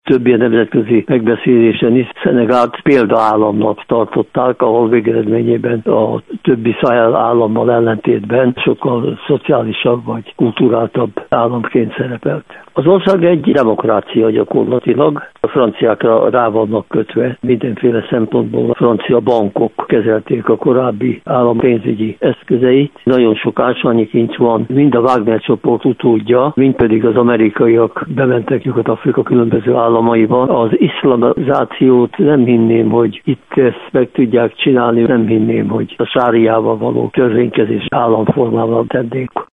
több ilyen nemzetközi megbeszélésen is Szenegált példaállamnak tartották, ahol végeredményében a többi Szahel állammal ellentétben sokkal szociálisabb vagy kulturáltabb államként szerepelt. Az ország egy demokrácia gyakorlatilag. A franciákra rá vannak kötve mindenféle szempontból. A francia bankok kezelték a korábbi állam pénzügyi eszközeit. Nagyon sok ásványi kincs van, mind a Wagner csoport utódja, mind pedig az amerikaiak bementek Nyugat-Afrika különböző államaiba. Az iszlamizációt nem hinném, hogy itt ezt meg tudják csinálni, nem hinném, hogy a sáriával való törvénykezés államformával tennék.